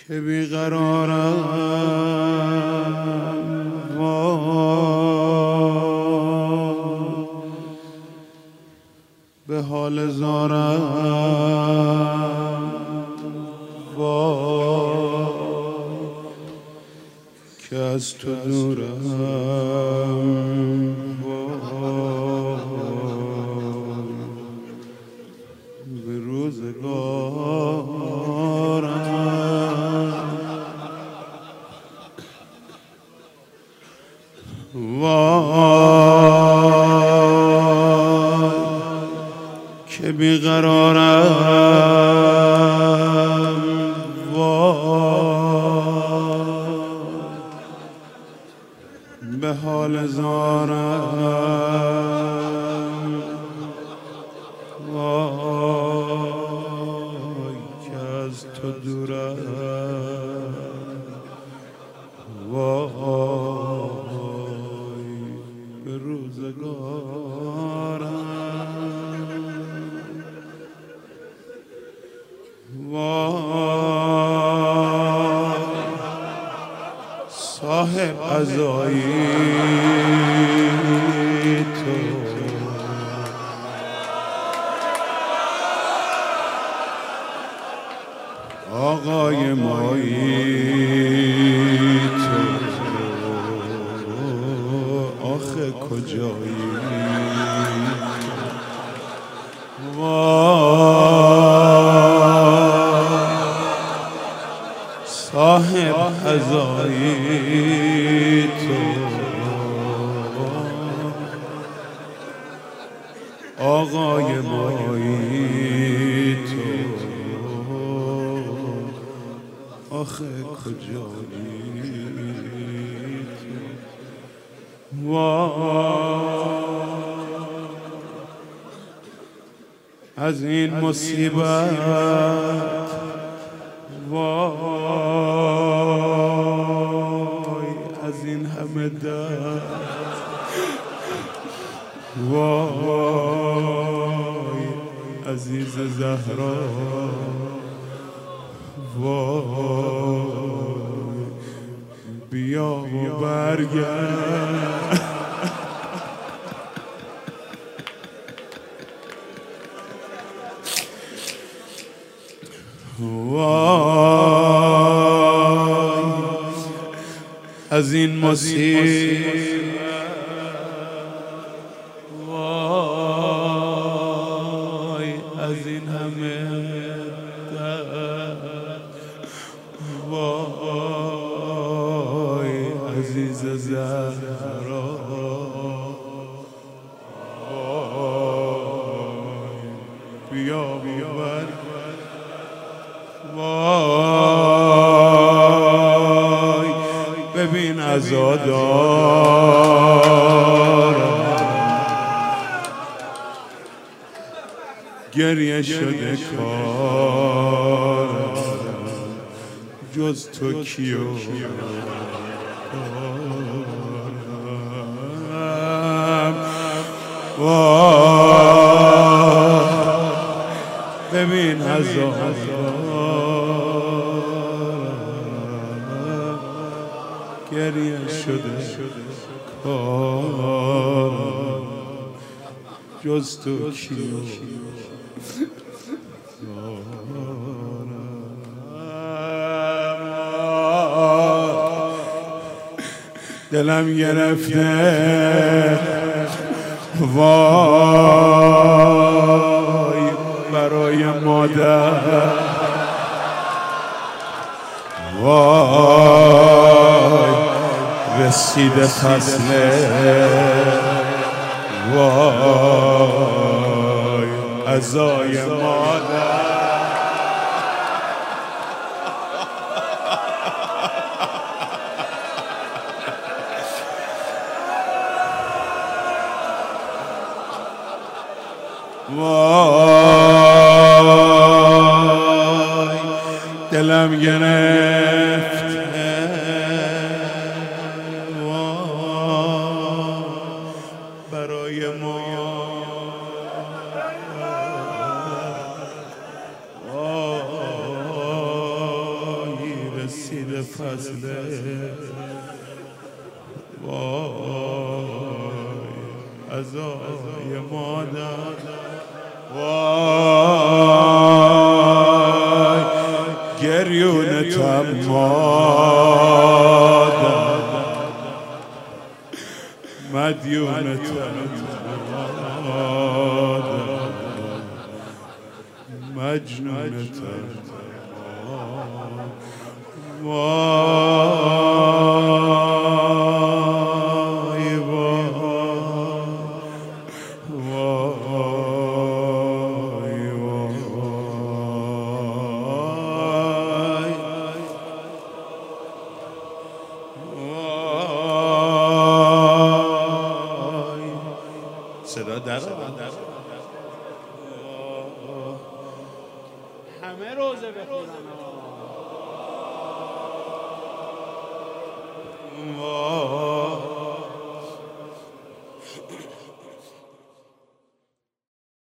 که بیقرارم به حال زارم که از تو دورم به روزگارم که بیقرارم به حال زارم که از تو دورم به روزگارم صاحب قضایی تو آقای مایی تو آخه کجایی صاحب قضایی تو آقای مایی تو آخه کجایی از این مصیبت وای از این همه درد وای عزیز زهرا وای بیا و برگرد وای از این مصیبت وای از این همه درد وای عزیز زهرا وای بیا برگرد وای ببین عزادارم گریه شده کارم جز تو کیو وای ببین عزادارم گریه شده کارم جز تو کیو دلم گرفته وای برای مادر وای رسیده فصله وای عزای مادر وای دلم گرفت برای ما فصله وای عزای مادر وای گریونتم مادر مدیونتم مادر مجنونتم وای وای وای وای صدا در همه روزه بخونن